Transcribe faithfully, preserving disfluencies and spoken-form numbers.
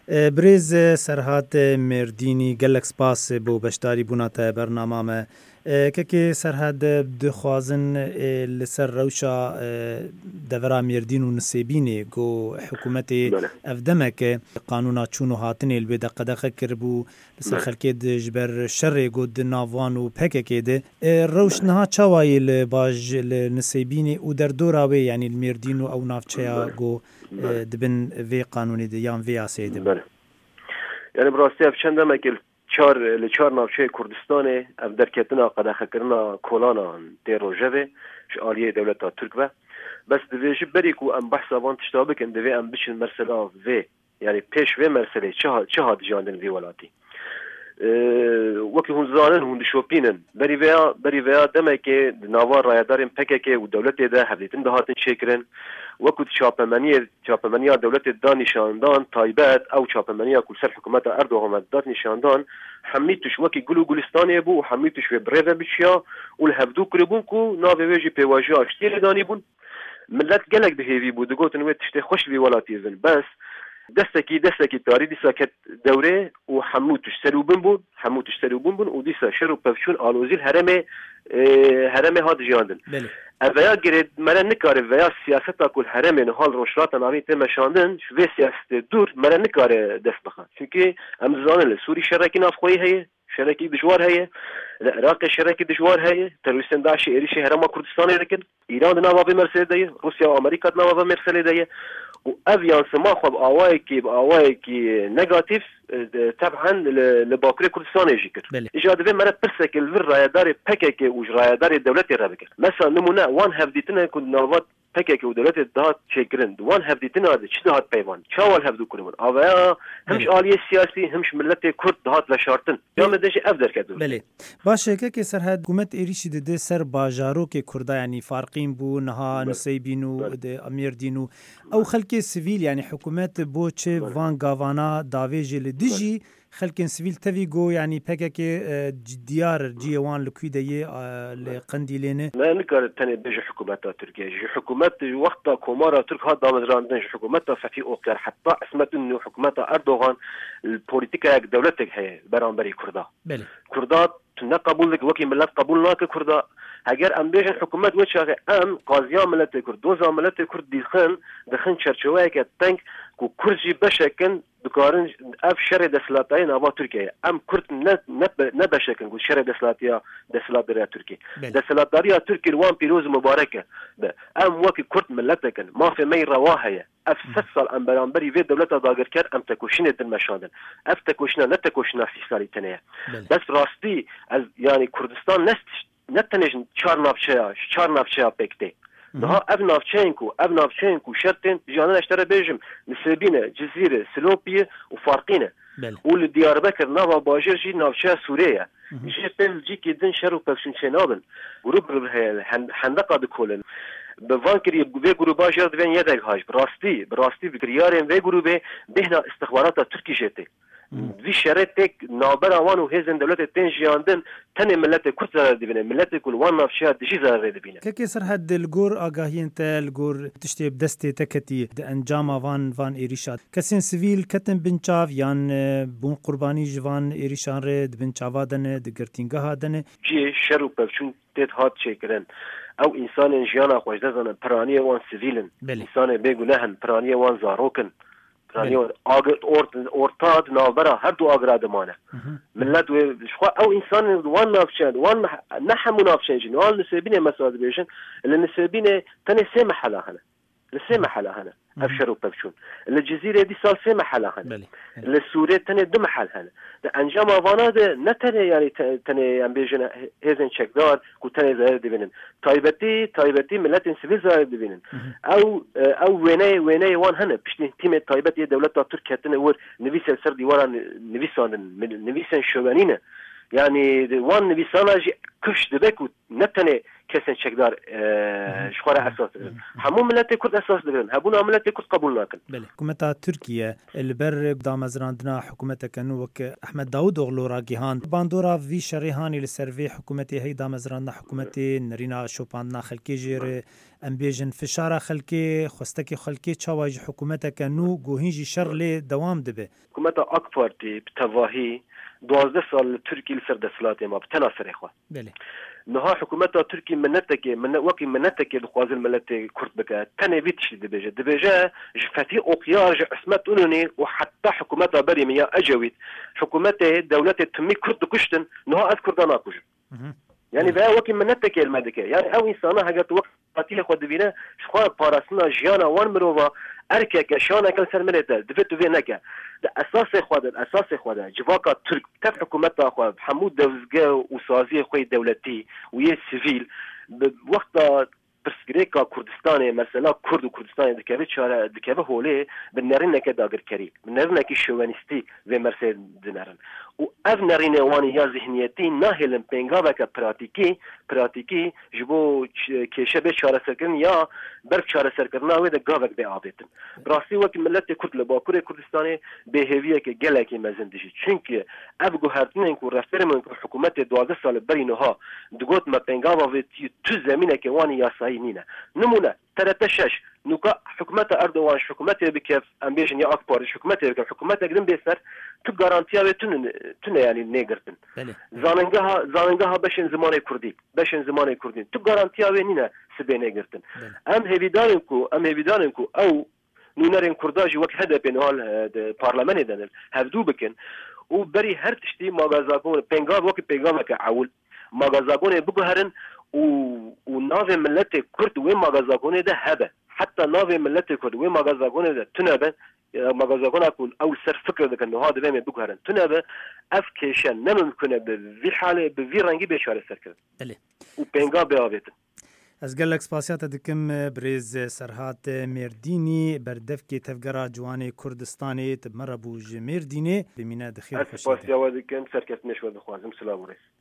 برز سرهات مردینی گلک سپاس بو بشتاری بونات برنامه ما که که سرهد دخوازن لسر روشا دورا مردین و نسیبینی گو حکومت افدمه که قانونا چونو هاتنی البیده قدقه کربو لسر خلکی جبر شر گود ناوان و پکه که ده روش نها چوایی لباج لنسیبینی و در دوراوی یعنی المردین و او نافچه گو دبن وی قانونی ده یان وی آسیه ده یعنی براستی افچنده مکل چار لچار ناوچه کردستان اف درکتنا قداخه کرنا کولانا دی روجه آلیه دولتا ترک و بس دویجی بری کو ام بحث آوان تشتابک ان دوی ام بشن مرسلا وی یعنی پیش وی مرسله چه هاد جاندن وی ولاتی وکی هون زانن هون شوپینن بری ویا بری ویا دمه که ناوار رایدارین پکه که و دولت ده هفلیتن ده هاتن شکرن وکو چاپمنی چاپمنی دولت دا نشاندان تایبت او چاپمنی کل سر حکومت اردوغان داد نشاندان حمیتش وکی گلو گلستانی بو و حمیتش و بریده بشیا و الهفدو کربون کو ناوی ویجی پیواجی آشتیل دانی بون ملت گلک بهیوی بود گوتن وی تشتی خوش بی ولاتیزن بس دستکی دستکی تاری دیسا که دوره و حموتش سلوبن بود حموتش سلوبن بود و دیسا شر و پفشون آلوزیل هرمه هرمه هاد جاندن اویا گرید مرا نکاره ویا سیاستا کل هرمه نهال روشرات نامی تمشاندن و سیاست دور مرا نکاره دست بخواد چونکه امزانه سوری شرکی نافخویی هیه شرکی دشوار هیه العراق شرکی دشوار هیه تروریستان داعش ایریش هرما کردستان رکن ایران نوابه مرسل دیه روسیا و امریکا نوابه مرسل دیه و اویان سما خب آوایی کی با آوایی کی نگاتیف طبعا لباکری کردستان جیکر اجازه به مرا پرسک الور رایدار پکه که و رایدار دولت را بکر مثلا نمونه وان هفدیتنا کد نوابات پکه که و دولت داد چکرند وان هفدیتنا ده چی دهات پیوان چاول هفدو کنون آویا همش آلیه سیاسی همش ملت کرد دهات لشارتن یا مدنش افدر کدو بله باشه که که سرحد حکومت ایریشی ده سر باجارو که کردا یعنی فارقین بو نها نسیبینو ده امیر دینو او خلک سیویل یعنی حکومت بو چه وان گاوانا داویج لدیجی خلک سیویل توی گو یعنی پکه که دیار جیوان لکویده لقندیلینه ما نکار تنه بيج حکومت ترکیه حکومت وقت کومارا ترک ها دامدراندن حکومت فتحی اوکر حتی اسمت انه حکومت اردوغان البوليتيكا دولتك هي برانبري كردا بله كردا تنقبول لك وكي ملت قبول ناك كردا اگر ام بيجن حکومت وچاغه ام قاضیان ملت کرد دوزا ملت کرد دیخن دخن چرچوه که تنک کو کرجی بشکن دکارن اف شر دسلاتای نوا ترکیه ام کرد نه نه بشکن کو شر دسلاتیا دسلاتیا ترکیه دسلاتیا ترکیه وان پیروز مبارکه ام وكي كرد ملتكن ما في مي رواهية اف سسال ام برانبري في دولتا داگر كر ام تكوشينة المشاندن اف تكوشنا نتكوشنا في سالي تنية بس راستي يعني كردستان نست نتنش چار نافچه چار نافچه بكتي نها اف نافچينكو اف نافچينكو شرطين جانن اشترى بيجم نسبينه جزيره سلوبيه وفارقينه ول دياربكر نافا باجر جي نافچه سوريا جي بل جي كدن شرو بكشن شنابن جروب حندقه دكولن بفانكري في جروبا جرد بين يدك هاج براستي براستي بكريارين في جروبه بهنا استخبارات تركي جتي في شرطك نابر اوانو هزن دولت تنجياندن تن ملت كرد زار دبينه ملت كل وان نافشا دشي زار دبينه كيكي سرحد الجور اگاهي انت الجور تشتي بدستي تكتي انجام وان وان ايريشات كسين سيفيل كتن بنچاف يان بون قرباني جوان ايريشان رد بنچاوادن دگرتينگه هادن جي شرو پفشون تت هات چيكرن او انسان جيانا خوش دزن پرانيه وان سيفيلن انسان بگنهن پرانيه وان زاروكن پرانيه اگر اورت اورتاد نابرا هر دو اگراد مانه ملت و شخوا او انسان وان نافشان وان نحم نافشان جنوال نسبينه مساد بيشن اللي نسبينه تاني سي محلا هنا لسي محلا هنا افشروا بفشون الجزيره دي صار سي محلا هنا السوريه تاني دو محل هنا انجام افانا ده نتنه يعني تاني ام بيجن هزن شكدار كو تاني زاير دبينن تايبتي تايبتي ملت سيفيل زاير دبينن او او ويني ويني وان هنا بشني تيم تايبتي دولت تركيا تنور نبيس السر ديوارا نبيسان نبيسان شوانينه يعني وان نبيسانا جي كش دبك نتنه کسین چکدار شخوار اساس دارن همون ملت کرد اساس دارن هبونا ملت کرد قبول نکن. بله حکومت ترکیه البر دامزراندنا حکومت کنو وک احمد داود اغلو راگیهان باندورا وی شریحانی لسروی حکومت هی دامزراندنا حکومت نرینا شوپاندنا خلکی جیر امبیجن فشار خلکی خستکی خلکی چاواج حکومت کنو گوهینجی شر لی دوام دبه. حکومت اک پارتی بتواهی دوازده سال ترکی لسر دسلات ما بتنا سرخوا. بله. نها حکومت ترکی منتك من وقت منتك لخواز الملت كرد بك تاني بيتش دبجة دبجة جفتي أقيار عصمت أنوني وحتى حكومت بري ميا أجويد حكومت دولة تمي كرد كشتن نها أذكر دانا كشت يعني بقى وقت منتك المدكة يعني أو إنسانا هجت وقت قتيل خود بينا شخوان بارسنا جيانا وان مروفا أركك شانا كل سر ملتا دفتو في نكا أساس خود أساس خود جواكا ترك تف حكومت أخوة حمود دوزجا وسازي خوي دولتي ويا سيفيل بوقت برسكريكا كردستاني مثلا كرد وكردستاني دكابه شارع دكابه هولي بالنرين كدا غير كريم بالنرين كي شوانستي في مرسل دنرن واف نرين واني يا ذهنيتي ناهلن بينغاكا براتيكي براتيكي جبو كيشبه شارع سكن يا برك شارع سكرنا ودا غاوك بيعابتن براسي وقت ملت كرد لباكور كردستاني بهويه كجلكي مازندشي çünkü اف جوهرتن كو رفرمن حكومت دوازده سال برينها دغوت ما بينغاوا في تو زمينه كواني يا نينا نمونا ترتشش نوكا حكومات أردوغان حكومات بكيف أمبيشن يا أكبر حكومات بكيف حكومات قدم بيسر تو غارانتيا بتون تون يعني نيجرتن زاننجها زاننجها بشن زمان كردي بشن زمان كردي تو غارانتيا بيننا سبي نيجرتن أم هبيدانكو أم هبيدانكو أو نونرين كرداجي وقت هذا بينهال البرلمان دنل هفدو بكن وبري هر تشتي ماغازاكون بينغاب وقت بينغاب كعول ماغازاكون بقهرن و وناف ملت كرد وين مغازاكونه ده هبه حتى ناف ملت كرد وين مغازاكونه ده تنبه مغازاكونه اكون او سر فكره ده انه هذا بهم بكهرن تنبه افكيشن نممكن بفي حاله بفي رنگي بشار سركه بله وبينغا بيابت از گلک سپاسیات دکم بریز سرحات مردینی بردف کی تفگرا جوانی کردستانی تمربوج مردینی بمینه دخیر خوشی سپاسیات دکم سرکت نشود خوازم سلام علیکم